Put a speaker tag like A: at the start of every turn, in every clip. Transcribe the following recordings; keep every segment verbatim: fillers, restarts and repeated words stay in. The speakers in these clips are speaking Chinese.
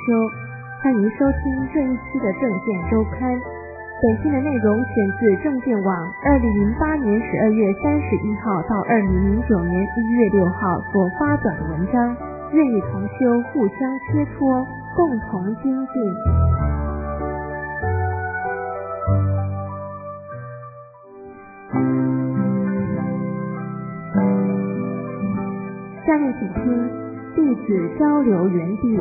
A: 修，欢迎收听这一期的证件周刊。本期的内容选自证件网二零零八年十二月三十一号到二零零九年一月六号所发表的文章，愿与同修互相切磋，共同精进。下面请听弟子交流园地。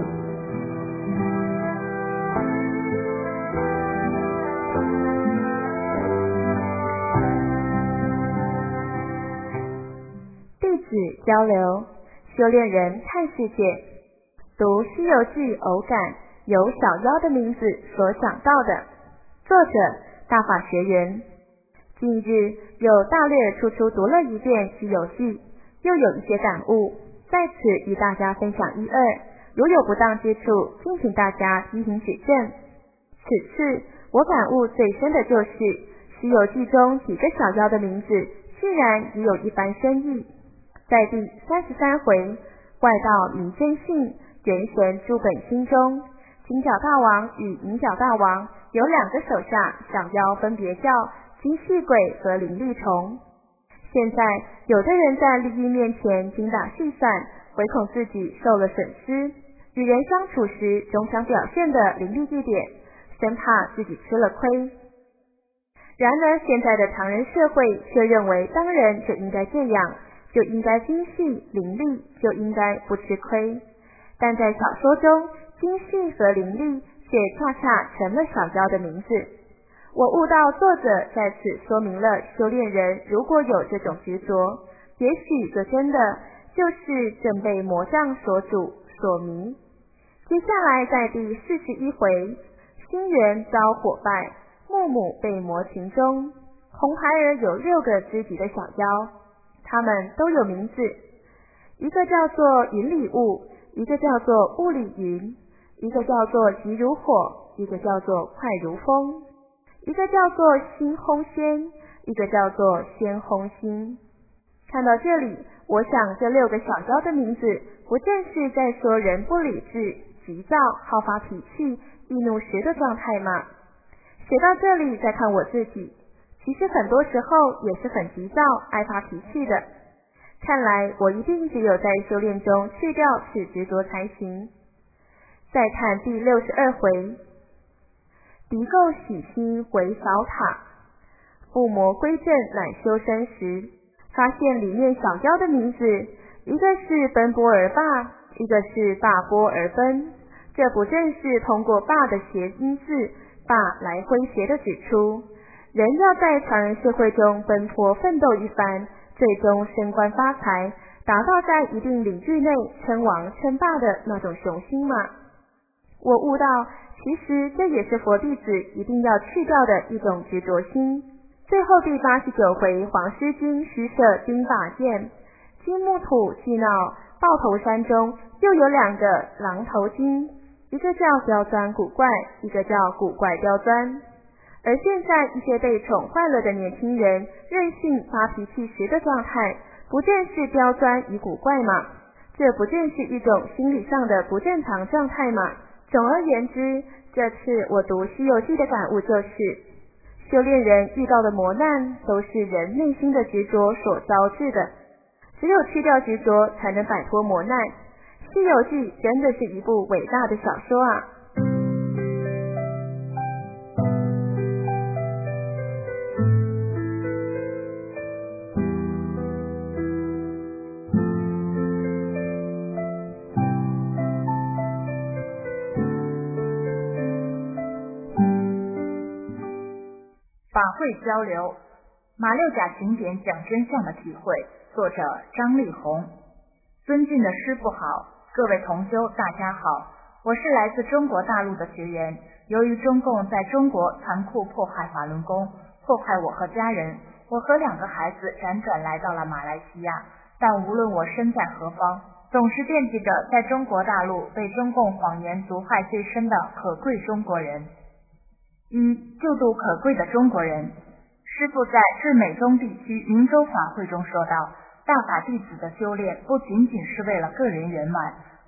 B: 弟子交流，修炼人看世界。读《西游记》偶感，由小妖的名字所想到的。作者大法学员。近日有大略初初读了一遍《西游记》，又有一些感悟，在此与大家分享一二，如有不当之处，敬请大家批评指正。此次我感悟最深的就是《西游记》中几个小妖的名字居然已有一番深意。在第三十三回外道迷真性，元神诸本心中，金角大王与银角大王有两个手下小妖，分别叫金细鬼和灵力虫。现在有的人在利益面前精打细算，唯恐自己受了损失，与人相处时总想表现的伶俐一点，生怕自己吃了亏。然而现在的唐人社会却认为当人就应该这样，就应该精细伶俐，就应该不吃亏。但在小说中，精细和伶俐却恰恰成了小妖的名字。我悟到作者在此说明了修炼人如果有这种执着，也许就真的就是正被魔障所主所迷。接下来在第四十一回，心猿遭火败，木母被魔群中，红孩儿有六个知己的小妖，他们都有名字，一个叫做云里雾，一个叫做雾里云，一个叫做急如火，一个叫做快如风，一个叫做心烘仙，一个叫做仙烘心。看到这里，我想这六个小妖的名字不正是在说人不理智、急躁、好发脾气、易怒时的状态吗？写到这里再看我自己，其实很多时候也是很急躁、爱发脾气的。看来我一定只有在修炼中去掉此执着才行。再看第六十二回，敌构喜心为扫塔，附魔归正乃修身时，发现里面小妖的名字，一个是奔波而罢，一个是罢波而奔，这不正是通过罢的谐音字罢来诙谐的指出，人要在常人社会中奔波奋斗一番，最终升官发财，达到在一定领域内称王称霸的那种雄心嘛。我悟到，其实这也是佛弟子一定要去掉的一种执着心。最后第八十九回，黄狮精虚设金发剑，金木土气闹豹头山中又有两个狼头精，一个叫刁钻古怪，一个叫古怪刁钻。而现在一些被宠坏了的年轻人任性发脾气时的状态，不正是刁钻与古怪吗？这不正是一种心理上的不正常状态吗？总而言之，这次我读《西游记》的感悟就是，修炼人遇到的磨难都是人内心的执着所招致的，只有去掉执着，才能摆脱磨难。《西游记》真的是一部伟大的小说啊！
C: 法会交流，马六甲行典讲真相的体会，作者张丽红。尊敬的师父好，各位同修大家好，我是来自中国大陆的学员。由于中共在中国残酷迫害法轮功，迫害我和家人，我和两个孩子辗转来到了马来西亚，但无论我身在何方，总是惦记着在中国大陆被中共谎言毒害最深的可贵中国人。一、救度可贵的中国人。师父在至美东地区明州法会中说道，大法弟子的修炼不仅仅是为了个人圆满，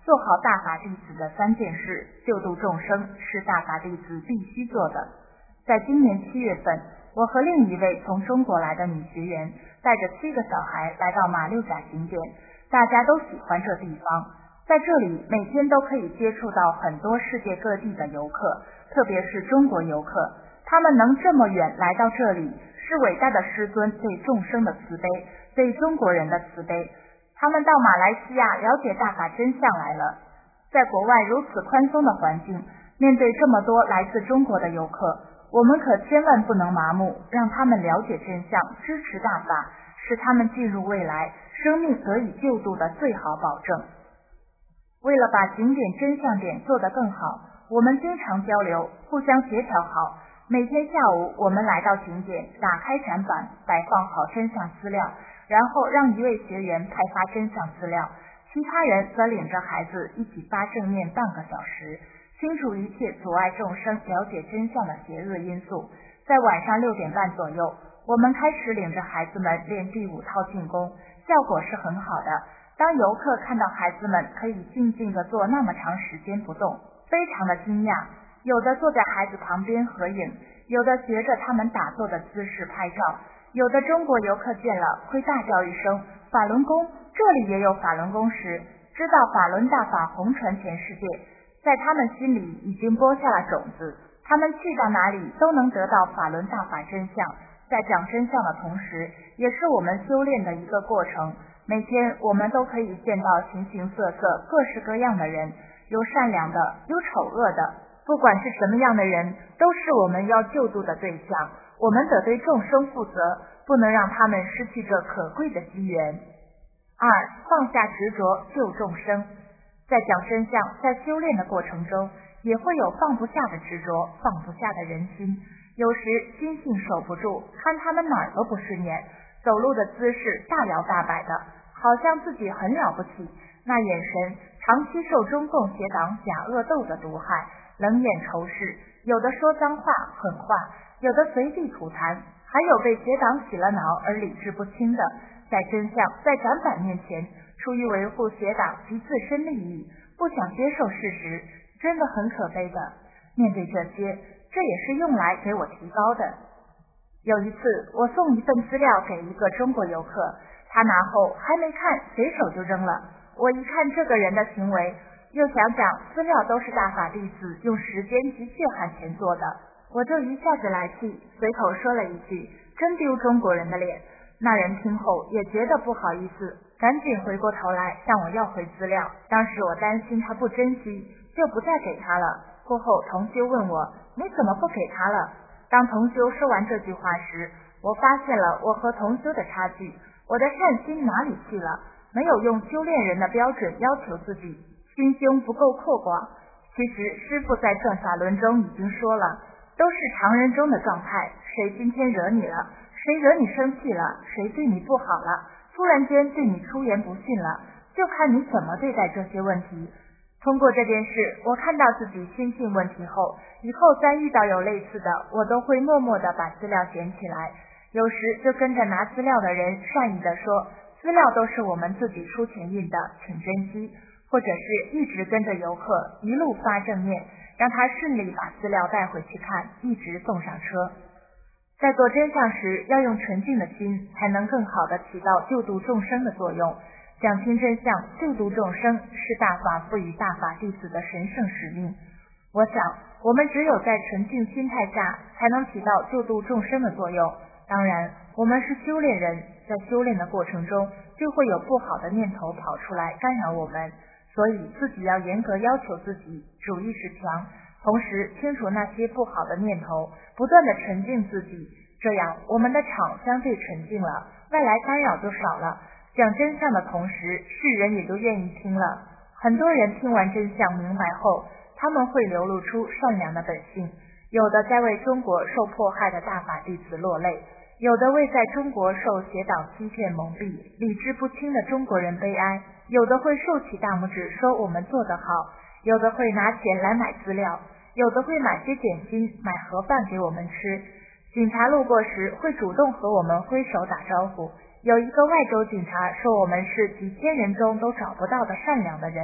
C: 做好大法弟子的三件事，救度众生是大法弟子必须做的。在今年七月份，我和另一位从中国来的女学员带着七个小孩来到马六甲景点，大家都喜欢这地方。在这里每天都可以接触到很多世界各地的游客，特别是中国游客，他们能这么远来到这里，是伟大的师尊对众生的慈悲，对中国人的慈悲。他们到马来西亚了解大法真相来了。在国外如此宽松的环境，面对这么多来自中国的游客，我们可千万不能麻木，让他们了解真相，支持大法，使他们进入未来，生命得以救度的最好保证。为了把景点真相点做得更好，我们经常交流，互相协调好。每天下午我们来到景点，打开展板，摆放好真相资料，然后让一位学员派发真相资料，其他人则领着孩子一起发正念半个小时，清除一切阻碍众生了解真相的邪恶因素。在晚上六点半左右，我们开始领着孩子们练第五套静功，效果是很好的。当游客看到孩子们可以静静地坐那么长时间不动，非常的惊讶，有的坐在孩子旁边合影，有的学着他们打坐的姿势拍照，有的中国游客见了会大叫一声法轮功，这里也有法轮功时，知道法轮大法红传全世界，在他们心里已经播下了种子，他们去到哪里都能得到法轮大法真相。在讲真相的同时，也是我们修炼的一个过程。每天我们都可以见到形形色色各式各样的人，有善良的，有丑恶的，不管是什么样的人，都是我们要救度的对象。我们得对众生负责，不能让他们失去这可贵的机缘。二、放下执着，救众生。在讲真相，在修炼的过程中，也会有放不下的执着，放不下的人心。有时心性守不住，看他们哪儿都不顺眼，走路的姿势大摇大摆的，好像自己很了不起，那眼神长期受中共邪党假恶斗的毒害，冷眼仇视，有的说脏话狠话，有的随地吐痰，还有被邪党洗了脑而理智不清的，在真相在展板面前，出于维护邪党及自身利益，不想接受事实，真的很可悲的。面对这些，这也是用来给我提高的。有一次我送一份资料给一个中国游客，他拿后还没看，随手就扔了。我一看这个人的行为，又想想资料都是大法弟子用时间及血汗钱做的，我就一下子来气，随口说了一句，真丢中国人的脸。那人听后也觉得不好意思，赶紧回过头来向我要回资料。当时我担心他不珍惜，就不再给他了。过后同修问我，你怎么不给他了？当同修说完这句话时，我发现了我和同修的差距，我的善心哪里去了？没有用修炼人的标准要求自己，心胸不够阔广。其实师父在转法轮中已经说了，都是常人中的状态，谁今天惹你了，谁惹你生气了，谁对你不好了，突然间对你出言不逊了，就看你怎么对待这些问题。通过这件事，我看到自己心性问题后，以后再遇到有类似的，我都会默默地把资料捡起来，有时就跟着拿资料的人善意地说，资料都是我们自己出钱印的，请珍惜，或者是一直跟着游客一路发正念，让他顺利把资料带回去看，一直送上车。在做真相时，要用纯净的心，才能更好地起到救度众生的作用。讲清真相，救度众生，是大法赋予大法弟子的神圣使命。我想，我们只有在纯净心态下，才能起到救度众生的作用。当然，我们是修炼人，在修炼的过程中，就会有不好的念头跑出来干扰我们，所以自己要严格要求自己，主意识强，同时清除那些不好的念头，不断的沉静自己，这样我们的场相对沉静了，外来干扰就少了。讲真相的同时，世人也就愿意听了。很多人听完真相明白后，他们会流露出善良的本性，有的在为中国受迫害的大法弟子落泪，有的为在中国受邪党欺骗蒙蔽、理智不清的中国人悲哀，有的会竖起大拇指说我们做得好，有的会拿钱来买资料，有的会买些点心、买盒饭给我们吃。警察路过时会主动和我们挥手打招呼。有一个外州警察说我们是几千人中都找不到的善良的人，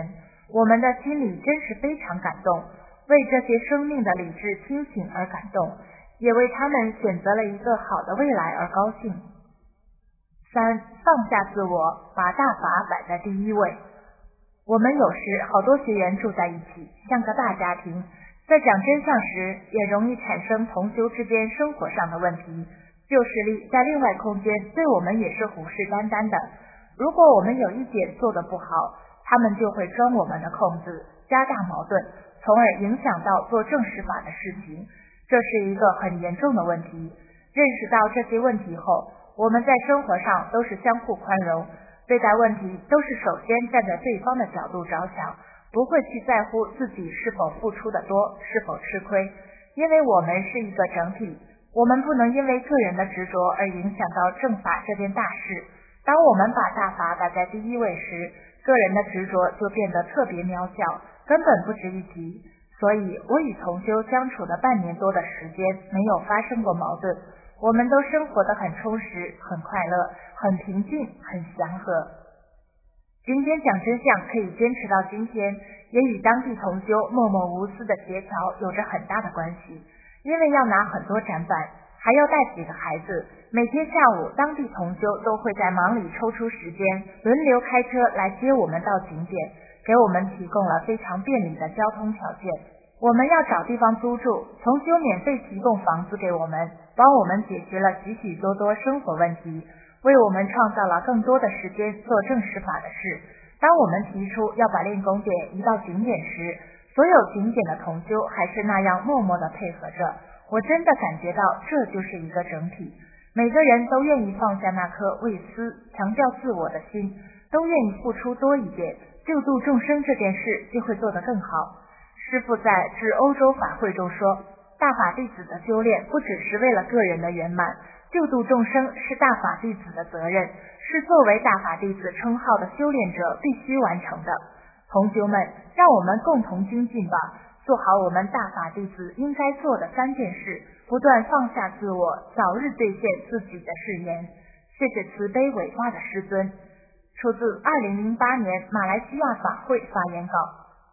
C: 我们的心里真是非常感动，为这些生命的理智清醒而感动，也为他们选择了一个好的未来而高兴。三、放下自我，把大法摆在第一位。我们有时好多学员住在一起，像个大家庭，在讲真相时也容易产生同修之间生活上的问题。旧势力在另外空间对我们也是虎视眈眈的，如果我们有一点做得不好，他们就会钻我们的空子，加大矛盾，从而影响到做正实法的事情。这是一个很严重的问题。认识到这些问题后，我们在生活上都是相互宽容，对待问题都是首先站在对方的角度着想，不会去在乎自己是否付出的多，是否吃亏，因为我们是一个整体，我们不能因为个人的执着而影响到正法这件大事。当我们把大法摆在第一位时，个人的执着就变得特别渺小，根本不值一提。所以我与同修相处的半年多的时间没有发生过矛盾，我们都生活得很充实，很快乐，很平静，很祥和。今天讲真相可以坚持到今天，也与当地同修默默无私的协调有着很大的关系。因为要拿很多展板，还要带几个孩子，每天下午当地同修都会在忙里抽出时间，轮流开车来接我们到景点，给我们提供了非常便利的交通条件。我们要找地方租住，同修免费提供房子给我们，帮我们解决了许许多多生活问题，为我们创造了更多的时间做正实法的事。当我们提出要把练功点移到景点时，所有景点的同修还是那样默默地配合着。我真的感觉到这就是一个整体，每个人都愿意放下那颗为私强调自我的心，都愿意付出多一点，救度众生这件事就会做得更好。师父在致欧洲法会中说，大法弟子的修炼不只是为了个人的圆满，救度众生是大法弟子的责任，是作为大法弟子称号的修炼者必须完成的。同修们，让我们共同精进吧，做好我们大法弟子应该做的三件事，不断放下自我，早日兑现自己的誓言。谢谢慈悲伟大的师尊。出自二零零八年马来西亚法会发言稿。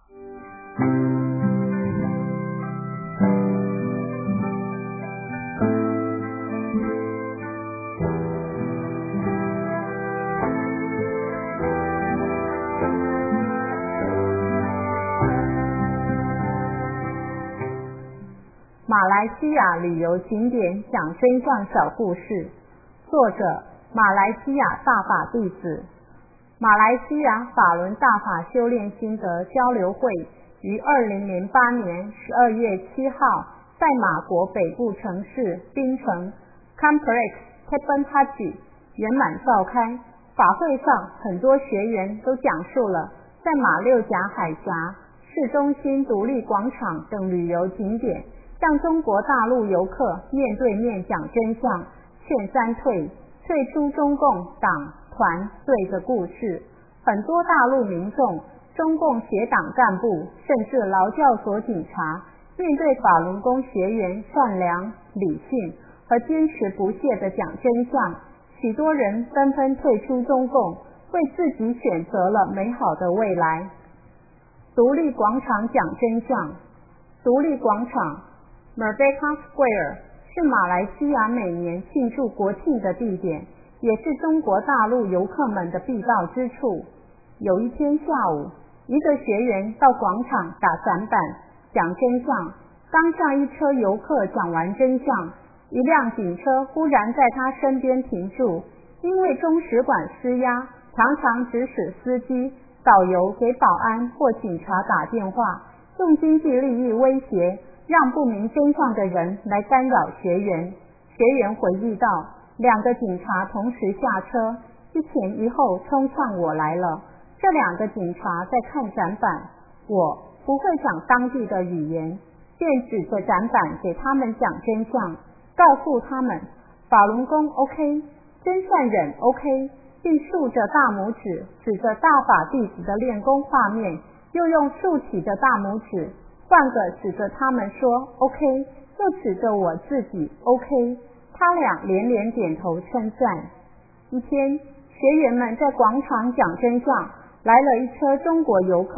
D: 马来西亚旅游景点讲真相小故事，作者马来西亚大法弟子。马来西亚法轮大法修炼心得交流会于二零零八年十二月七号在马国北部城市槟城 Complex Teppan Haji 圆满召开。法会上很多学员都讲述了在马六甲海峡、市中心独立广场等旅游景点向中国大陆游客面对面讲真相，劝三退，退出中共党团队的故事。很多大陆民众、中共协党干部甚至劳教所警察，面对法轮功学员善良、理性和坚持不懈地讲真相，许多人纷纷退出中共，为自己选择了美好的未来。独立广场讲真相。独立广场 Merdeka Square 是马来西亚每年庆祝国庆的地点，也是中国大陆游客们的必到之处。有一天下午，一个学员到广场打散板讲真相，当上一车游客讲完真相，一辆警车忽然在他身边停住，因为中使馆施压，常常指使司机、导游给保安或警察打电话，用经济利益威胁，让不明真相的人来干扰学员。学员回忆到，两个警察同时下车，一前一后冲向我来了。这两个警察在看展板，我不会讲当地的语言，便指着展板给他们讲真相，告诉他们法轮功 OK， 真善忍 OK， 并竖着大拇指指着大法弟子的练功画面，又用竖起的大拇指换个指着他们说 OK， 又指着我自己 OK， 他俩连连点头称赞。一天，学员们在广场讲真相，来了一车中国游客，拍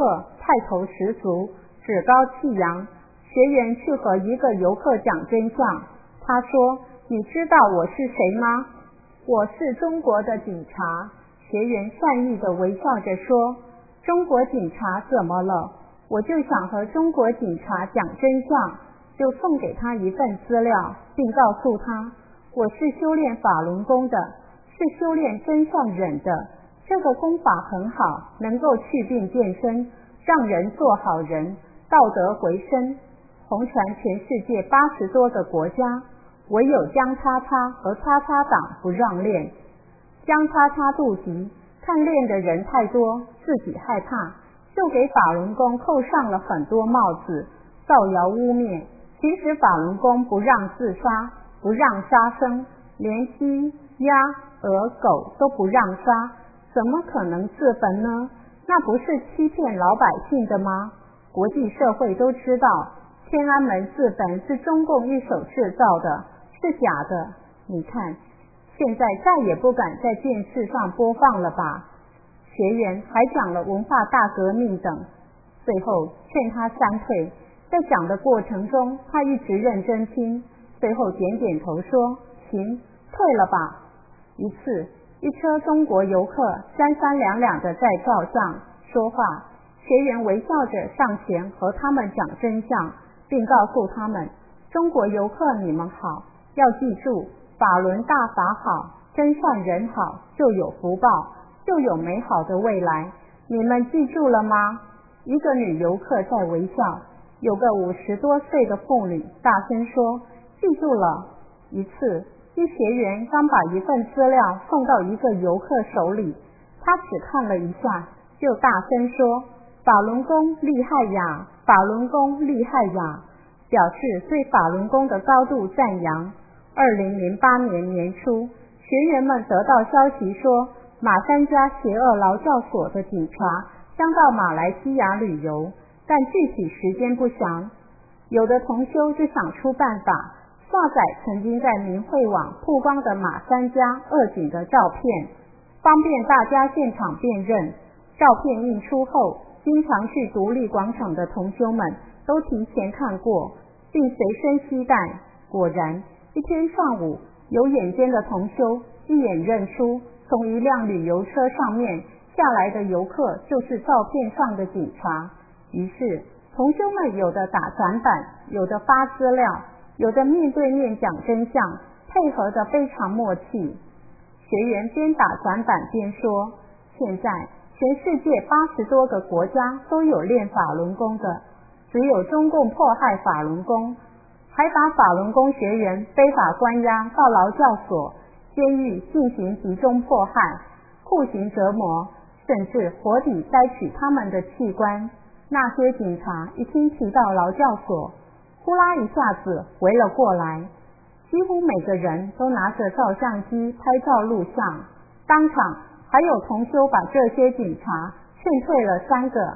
D: 派头十足，趾高气扬。学员去和一个游客讲真相，他说：你知道我是谁吗？我是中国的警察。学员善意地微笑着说：中国警察怎么了？我就想和中国警察讲真相，就送给他一份资料，并告诉他我是修炼法轮功的，是修炼真善忍的，这个功法很好，能够去病健身，让人做好人，道德回升，红传全世界八十多个国家，唯有江叉叉和叉叉党不让练。江叉叉肚急，看练的人太多，自己害怕，就给法轮功扣上了很多帽子，造谣污蔑。其实法轮功不让自杀，不让杀生，连鸡、鸭、鹅、狗都不让杀，怎么可能自焚呢？那不是欺骗老百姓的吗？国际社会都知道，天安门自焚是中共一手制造的，是假的。你看，现在再也不敢在电视上播放了吧？学员还讲了文化大革命等，最后劝他三退。在讲的过程中，他一直认真听，最后点点头说：行，退了吧。一次，一车中国游客三三两两的在照相说话，学员微笑着上前和他们讲真相，并告诉他们：中国游客你们好，要记住，法轮大法好，真善人好，就有福报，就有美好的未来。你们记住了吗？一个女游客在微笑，有个五十多岁的妇女大声说：记住了。一次，一学员刚把一份资料送到一个游客手里，他只看了一下，就大声说：法轮功厉害呀，法轮功厉害呀，表示对法轮功的高度赞扬。二零零八年年初，学员们得到消息说，马三家邪恶劳教所的警察将到马来西亚旅游，但具体时间不详。有的同修就想出办法，下载曾经在明慧网曝光的马三家恶警的照片，方便大家现场辨认。照片印出后，经常去独立广场的同修们都提前看过，并随身携带。果然，一天上午，有眼尖的同修一眼认出从一辆旅游车上面下来的游客就是照片上的警察。于是同修们有的打转板，有的发资料，有的面对面讲真相，配合得非常默契。学员边打转板边说：现在全世界八十多个国家都有练法轮功的，只有中共迫害法轮功，还把法轮功学员非法关押到劳教所、监狱进行集中迫害、酷刑折磨，甚至活体摘取他们的器官。那些警察一听提到劳教所，呼啦一下子围了过来，几乎每个人都拿着照相机拍照录像，当场还有同修把这些警察劝退了三个。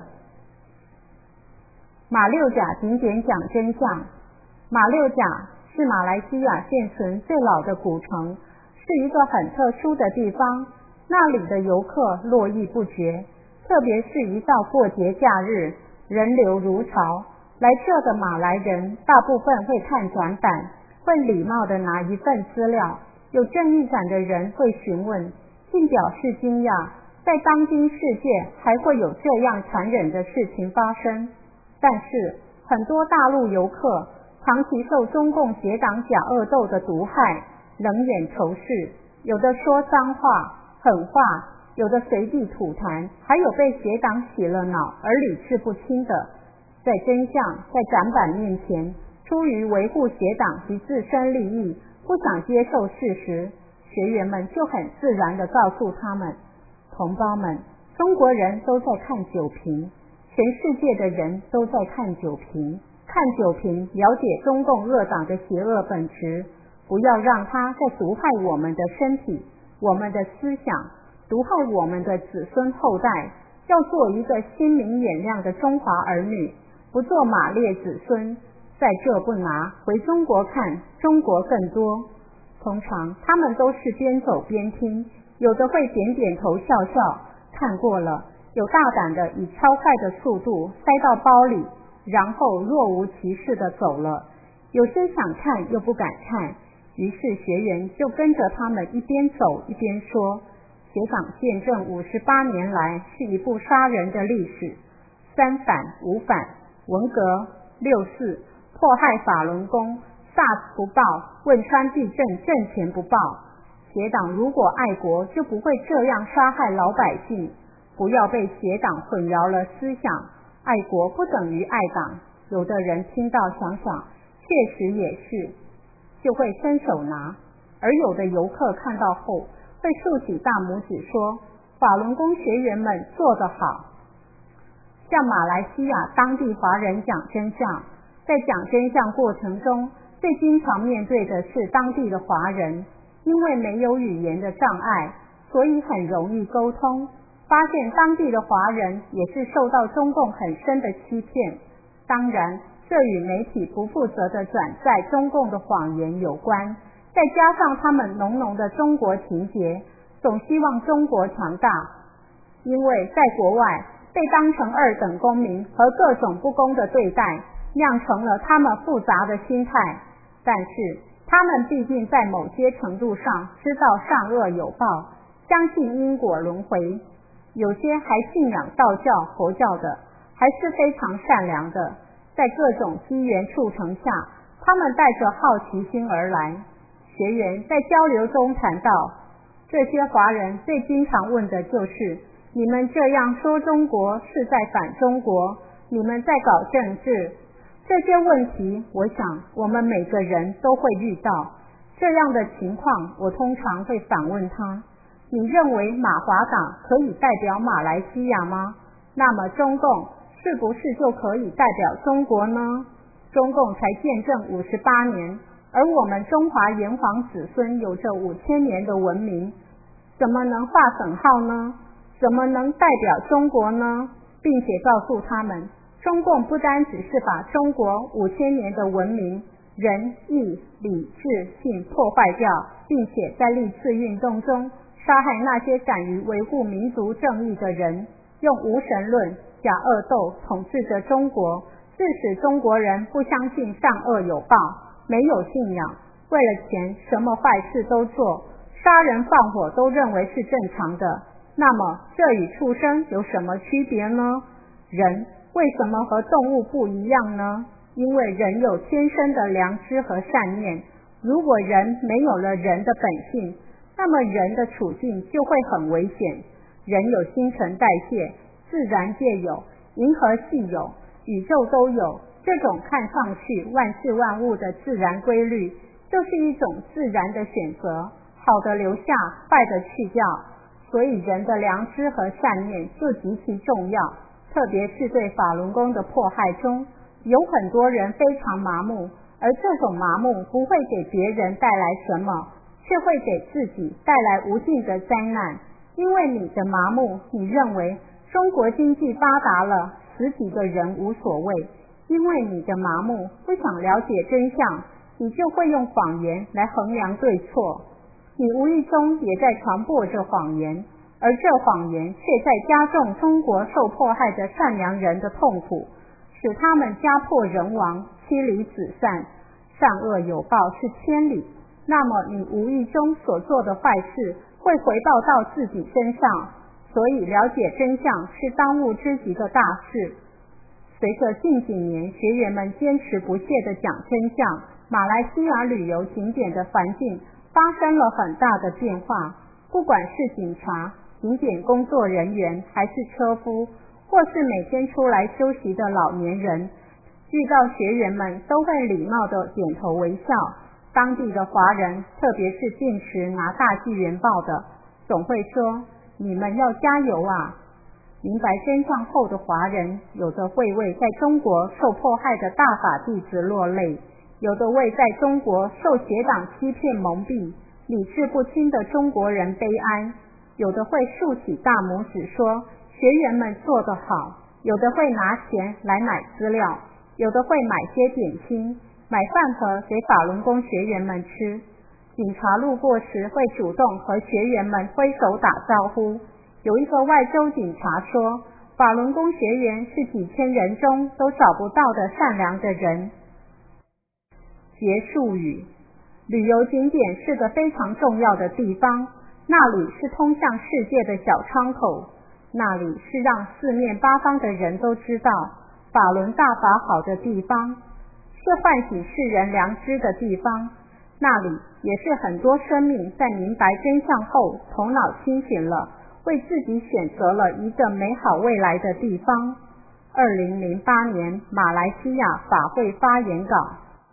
D: 马六甲景点讲真相。马六甲是马来西亚现存最老的古城，是一个很特殊的地方，那里的游客络绎不绝，特别是一到过节假日，人流如潮。来这的马来人大部分会看转板，会礼貌地拿一份资料，有正义感的人会询问，并表示惊讶，在当今世界还会有这样残忍的事情发生。但是很多大陆游客长期受中共邪党假恶斗的毒害，冷眼仇视，有的说脏话狠话，有的随地吐痰，还有被邪党洗了脑而理智不清的。在真相在展板面前，出于维护邪党及自身利益，不想接受事实，学员们就很自然地告诉他们：同胞们，中国人都在看酒瓶，全世界的人都在看酒瓶，看酒瓶了解中共恶党的邪恶本质，不要让它再毒害我们的身体，我们的思想，毒害我们的子孙后代。要做一个心明眼亮的中华儿女，不做马列子孙，在这不拿，回中国看，中国更多。通常他们都是边走边听，有的会点点头笑笑，看过了， 有大胆的以超快的速度塞到包里，然后若无其事的走了。有些想看又不敢看，于是学员就跟着他们一边走一边说，学长见证五十八年来是一部杀人的历史，三反五反，文革六四，迫害法轮功，SARS 不报，汶川地震挣钱不报。学长如果爱国，就不会这样杀害老百姓。不要被学长混淆了思想，爱国不等于爱党。有的人听到想想，确实也是，就会伸手拿。而有的游客看到后，会竖起大拇指说，法轮功学员们做得好。向马来西亚当地华人讲真相，在讲真相过程中，最经常面对的是当地的华人，因为没有语言的障碍，所以很容易沟通。发现当地的华人也是受到中共很深的欺骗，当然这与媒体不负责的转载中共的谎言有关，再加上他们浓浓的中国情结，总希望中国强大。因为在国外被当成二等公民和各种不公的对待，酿成了他们复杂的心态。但是他们毕竟在某些程度上知道善恶有报，相信因果轮回，有些还信仰道教佛教的，还是非常善良的。在各种机缘促成下，他们带着好奇心而来。学员在交流中谈到，这些华人最经常问的就是，你们这样说中国是在反中国，你们在搞政治。这些问题我想我们每个人都会遇到。这样的情况我通常会反问他，你认为马华党可以代表马来西亚吗？那么中共是不是就可以代表中国呢？中共才建政五十八年，而我们中华炎黄子孙有着五千年的文明，怎么能划等号呢？怎么能代表中国呢？并且告诉他们，中共不单只是把中国五千年的文明、仁义礼智信破坏掉，并且在历次运动中杀害那些敢于维护民族正义的人，用无神论、假恶斗统治着中国，致使中国人不相信善恶有报，没有信仰，为了钱什么坏事都做，杀人放火都认为是正常的。那么这与畜生有什么区别呢？人为什么和动物不一样呢？因为人有天生的良知和善念，如果人没有了人的本性，那么人的处境就会很危险。人有新陈代谢，自然界有，银河系有，宇宙都有，这种看上去万事万物的自然规律，就是一种自然的选择，好的留下，坏的去掉。所以人的良知和善念就极其重要，特别是对法轮功的迫害中，有很多人非常麻木，而这种麻木不会给别人带来什么，却会给自己带来无尽的灾难。因为你的麻木，你认为中国经济发达了，死几个人无所谓。因为你的麻木，不想了解真相，你就会用谎言来衡量对错。你无意中也在传播这谎言，而这谎言却在加重中国受迫害的善良人的痛苦，使他们家破人亡，妻离子散。善恶有报是千里，那么你无意中所做的坏事会回报到自己身上，所以了解真相是当务之急的大事。随着近几年学员们坚持不懈地讲真相，马来西亚旅游景点的环境发生了很大的变化，不管是警察、景点工作人员，还是车夫，或是每天出来休息的老年人，遇到学员们都会礼貌地点头微笑。当地的华人，特别是进食拿大纪元报的，总会说，你们要加油啊。明白真相后的华人，有的会为在中国受迫害的大法弟子落泪，有的为在中国受邪党欺骗蒙蔽、理智不清的中国人悲哀，有的会竖起大拇指说学员们做得好，有的会拿钱来买资料，有的会买些点心，买饭盒给法轮功学员们吃。警察路过时会主动和学员们挥手打招呼， 有一个外州警察说，法轮功学员是几千人中都找不到的善良的人。结束语：旅游景点是个非常重要的地方，那里是通向世界的小窗口，那里是让四面八方的人都知道法轮大法好的地方，是唤醒世人良知的地方，那里也是很多生命在明白真相后头脑清醒了，为自己选择了一个美好未来的地方。二零零八年马来西亚法会发言稿。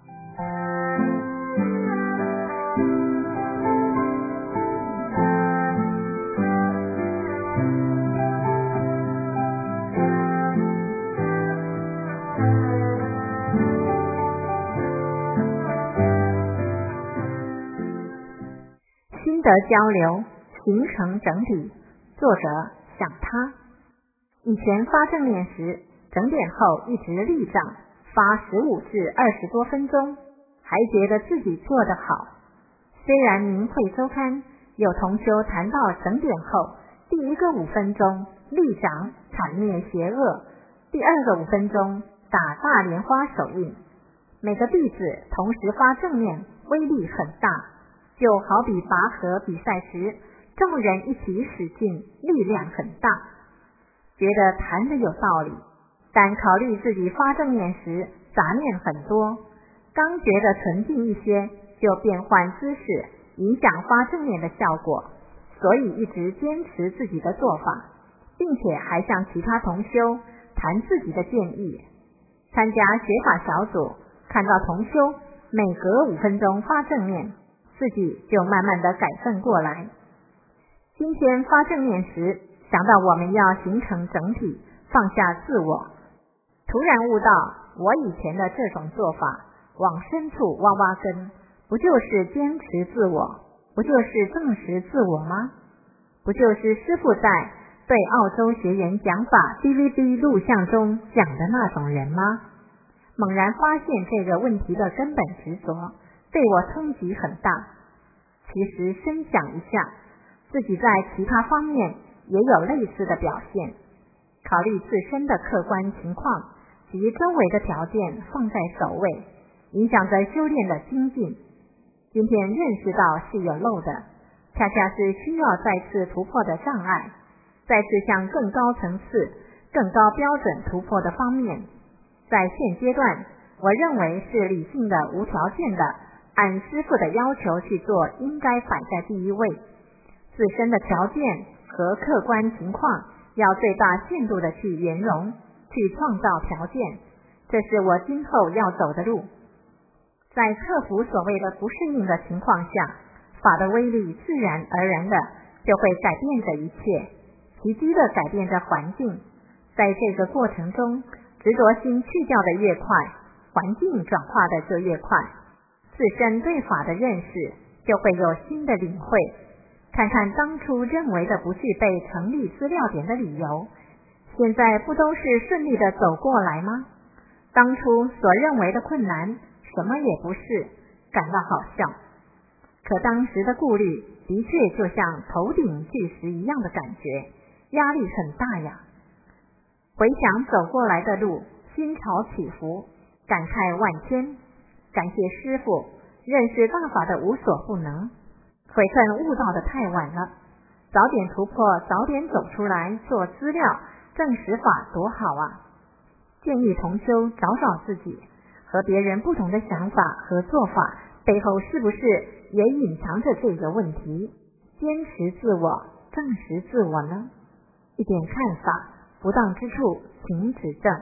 A: 心得交流，形成整体。作者想他。以前发正念时，整点后一直立正，发十五至二十多分钟，还觉得自己做得好。虽然明慧周刊有同修谈到整点后，第一个五分钟立掌铲灭邪恶，第二个五分钟打大莲花手印，每个弟子同时发正念，威力很大，就好比拔河比赛时，众人一起使劲，力量很大。觉得谈得有道理，但考虑自己发正念时杂念很多，刚觉得纯净一些，就变换姿势，影响发正念的效果，所以一直坚持自己的做法，并且还向其他同修谈自己的建议。参加学法小组，看到同修每隔五分钟发正念，自己就慢慢的改正过来。今天发正念时，想到我们要形成整体，放下自我，突然悟到我以前的这种做法往深处挖挖根，不就是坚持自我，不就是证实自我吗？不就是师父在对澳洲学员讲法 D V D 录像中讲的那种人吗？猛然发现这个问题的根本执着，对我冲击很大。其实深想一下，自己在其他方面也有类似的表现，考虑自身的客观情况及周围的条件放在首位，影响着修炼的精进。今天认识到是有漏的，恰恰是需要再次突破的障碍，再次向更高层次、更高标准突破的方面。在现阶段，我认为是理性的、无条件的，按师父的要求去做，应该摆在第一位。自身的条件和客观情况要最大限度的去圆融，去创造条件，这是我今后要走的路。在克服所谓的不适应的情况下，法的威力自然而然的就会改变着一切，奇迹的改变着环境。在这个过程中，执着心去掉的越快，环境转化的就越快，自身对法的认识就会有新的领会。看看当初认为的不具备成立资料点的理由，现在不都是顺利的走过来吗？当初所认为的困难，什么也不是，感到好笑。可当时的顾虑的确就像头顶巨石一样的感觉，压力很大呀。回想走过来的路，心潮起伏，感慨万千。感谢师父，认识大法的无所不能。悔恨悟道的太晚了，早点突破，早点走出来做资料证实法多好啊！建议同修找找自己和别人不同的想法和做法背后是不是也隐藏着这个问题？坚持自我，证实自我呢？一点看法，不当之处请指正。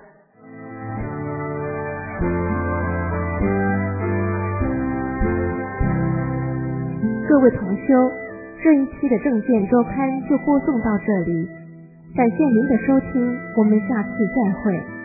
A: 各位同修，这一期的正见周刊就播送到这里，感谢您的收听，我们下次再会。